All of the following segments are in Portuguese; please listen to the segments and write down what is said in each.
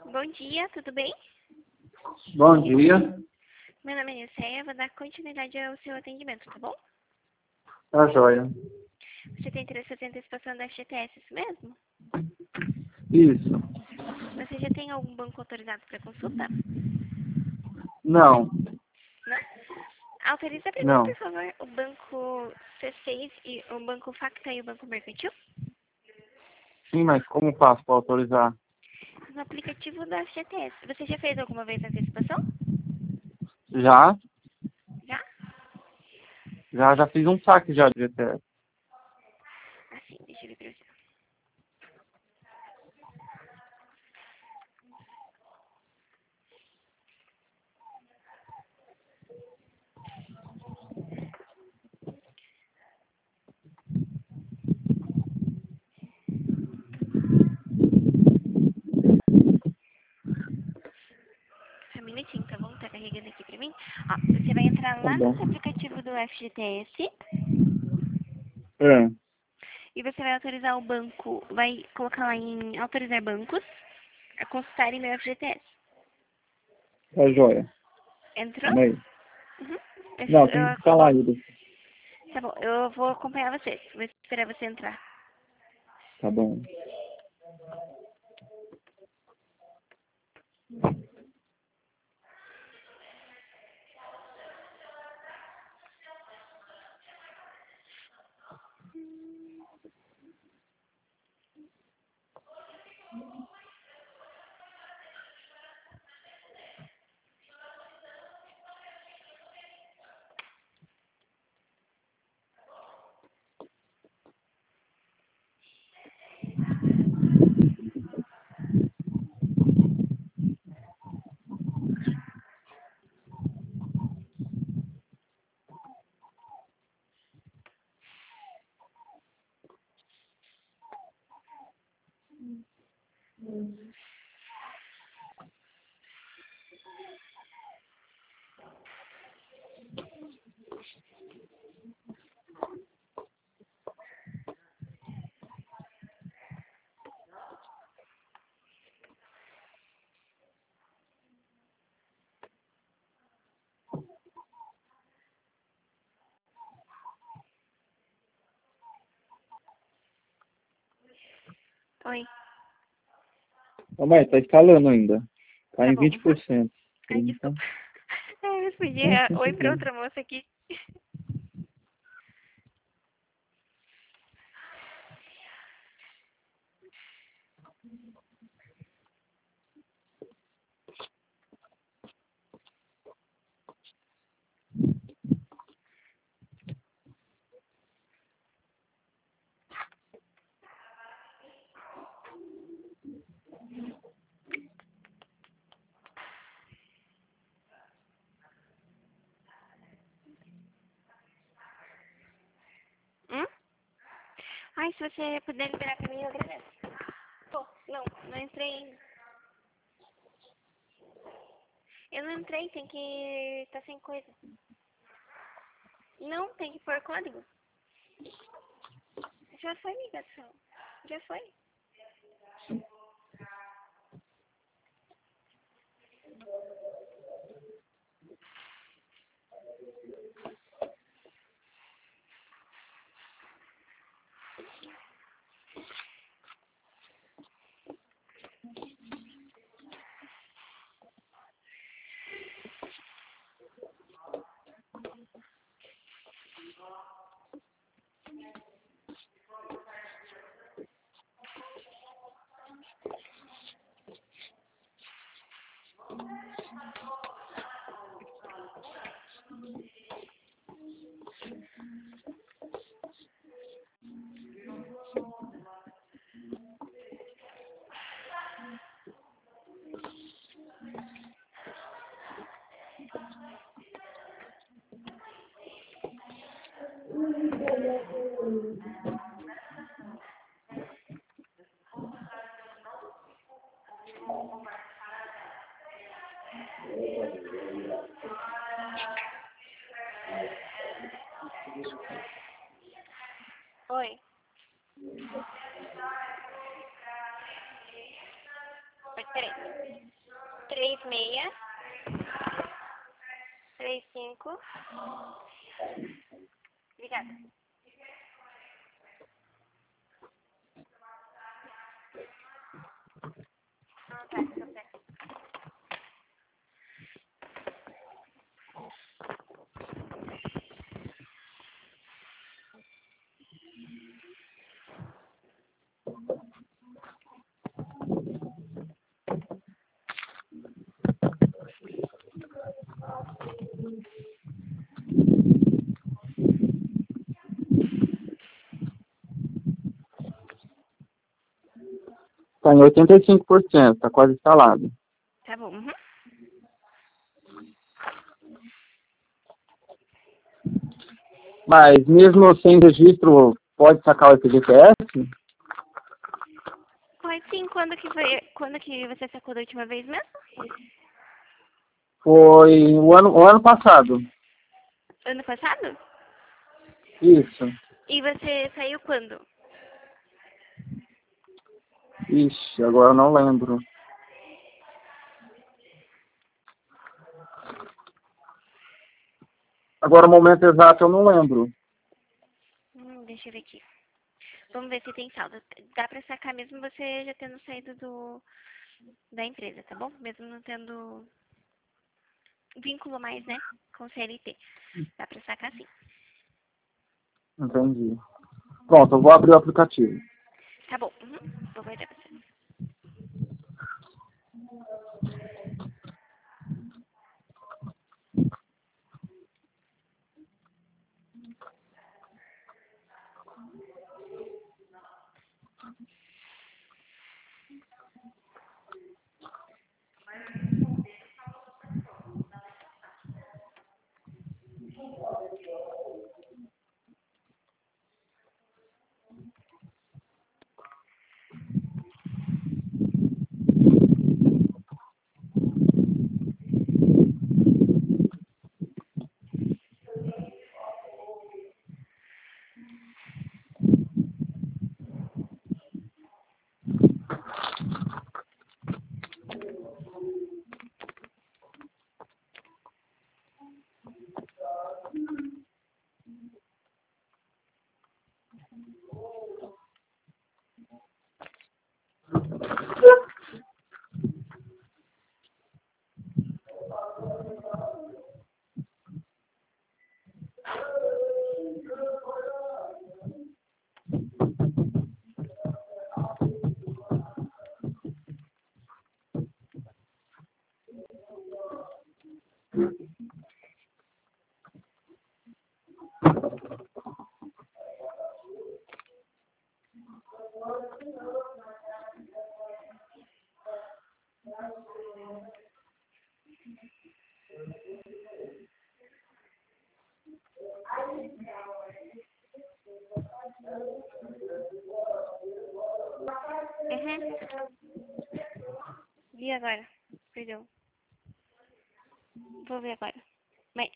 Bom dia, tudo bem? Bom dia. Meu nome é Nisseia, vou dar continuidade ao seu atendimento, tá bom? Tá joia. Você tem interesse em antecipação da FGTS, isso mesmo? Isso. Você já tem algum banco autorizado para consulta? Não. Não? Autoriza para mim, Não. por favor, o banco C6 e o banco Facta e o banco Mercantil? Sim, mas como faço para autorizar? No aplicativo da FGTS. Você já fez alguma vez a antecipação? Já? Já? Já fiz um saque já de GTS. Assim, deixa eu ver pra você. Só um minutinho, tá bom? Tá carregando aqui pra mim. Ó, você vai entrar Tá lá bom. no aplicativo do FGTS É, e você vai autorizar o banco, vai colocar lá em autorizar bancos a consultarem meu FGTS. tá joia. Entrou? Calma aí. Uhum. Não, tem que falar aí. Tá bom, eu vou acompanhar você. Vou esperar você entrar. Tá bom. Oi. Calma aí, tá escalando ainda. Tá Tá em bom. Uhum. 20%. Ai, 30. desculpa. Eu respondi Não, a sem oi pra problema. outra moça aqui. Hum? Ai, se você puder liberar pra mim, eu agradeço. Pô, não entrei ainda. Eu não entrei, tem que... tá sem coisa. Não, tem que pôr código. Já foi ligação. Já foi. Oi. Peraí. 36 35. Obrigada. Ah, tá certo. Tá em 85%, tá quase instalado. Tá bom. Uhum. Mas mesmo sem registro, pode sacar o FGTS? Pode sim, quando que você sacou da última vez mesmo? Foi o ano passado. Ano passado? Isso. E você saiu quando? Ixi, agora eu não lembro. Agora o momento exato eu não lembro. Deixa eu ver aqui. Vamos ver se tem saldo. Dá pra sacar mesmo você já tendo saído da empresa, tá bom? Mesmo não tendo vínculo mais, né, com o CLT. Dá pra sacar sim. Entendi. Pronto, eu vou abrir o aplicativo. Tá bom. Uhum. Vou guardar pra você. Uhum. E agora? Perdão. Vou ver agora. Mas...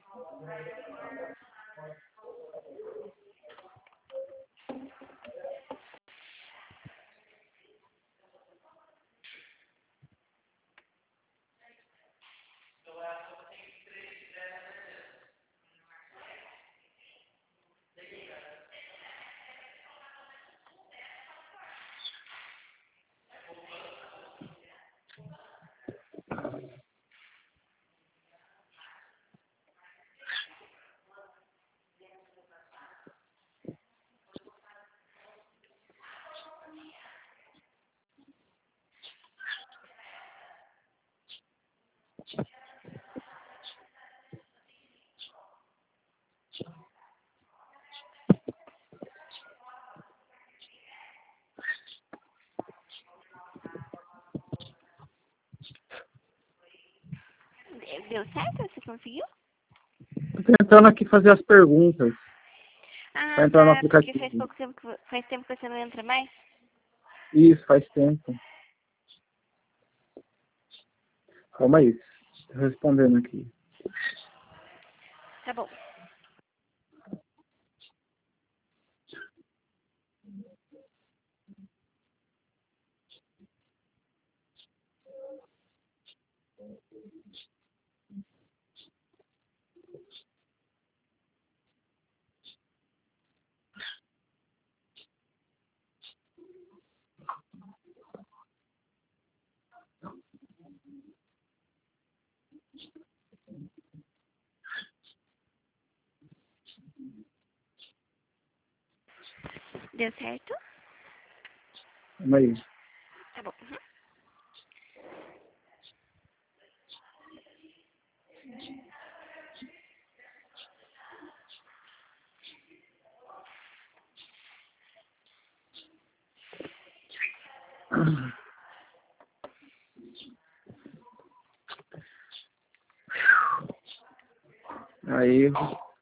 Deu certo? Você conseguiu? Tô tentando aqui fazer as perguntas. Pra Ah, entrar no tá. Porque faz aplicativo. pouco tempo faz tempo que você não entra mais? Isso, faz tempo. Calma aí. Tô respondendo aqui. Tá bom. Deu certo? Calma aí. Tá bom. Uhum. Aí.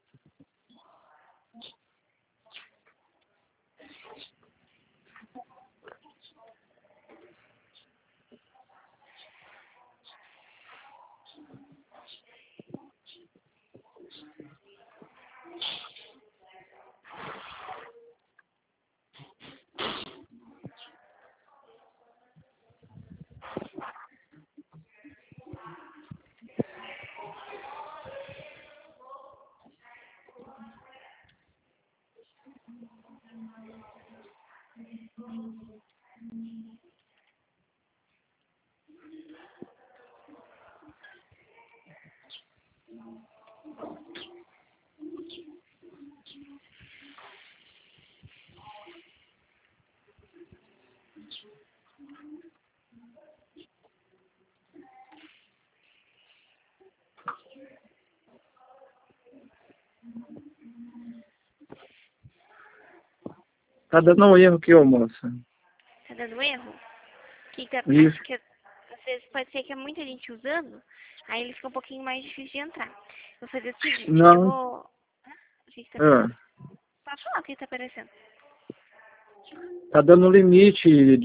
Tá dando um erro aqui, ô moça. Tá dando erro? Isso. Acho que às vezes pode ser que é muita gente usando, aí ele fica um pouquinho mais difícil de entrar. Vou fazer o seguinte, eu Não. vou. O que tá Ah, aparecendo? Pode falar o que tá aparecendo. tá dando limite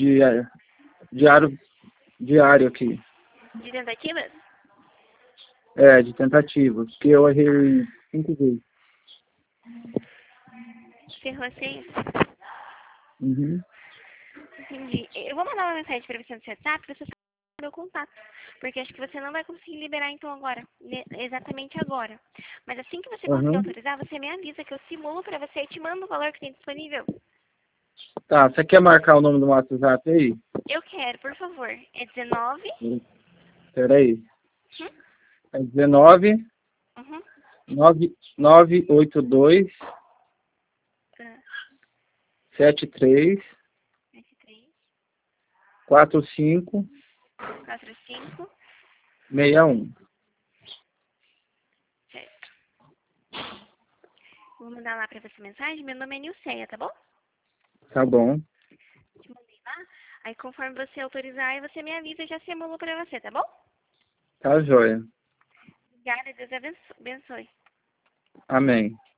diário aqui. De tentativas? É, de tentativa. Porque eu errei 5 vezes. Ferrou assim? Uhum. Entendi. Eu vou mandar uma mensagem pra você no WhatsApp pra você saber o meu contato. Porque acho que você não vai conseguir liberar então agora. Exatamente agora. Mas assim que você conseguir Uhum. autorizar, você me avisa que eu simulo pra você e te mando o valor que tem disponível. Tá, você quer marcar o nome do WhatsApp aí? Eu quero, por favor. É 19. Peraí. Uhum. É 19 Uhum. 982 Ah, 73 23, 45 45, 61. certo. Vou mandar lá pra você mensagem. Meu nome é Nilceia, tá bom? Tá bom. Te mandei lá. Aí conforme você autorizar, aí você me avisa e já simulo pra você, tá bom? Tá joia. Obrigada, Deus abençoe. Amém.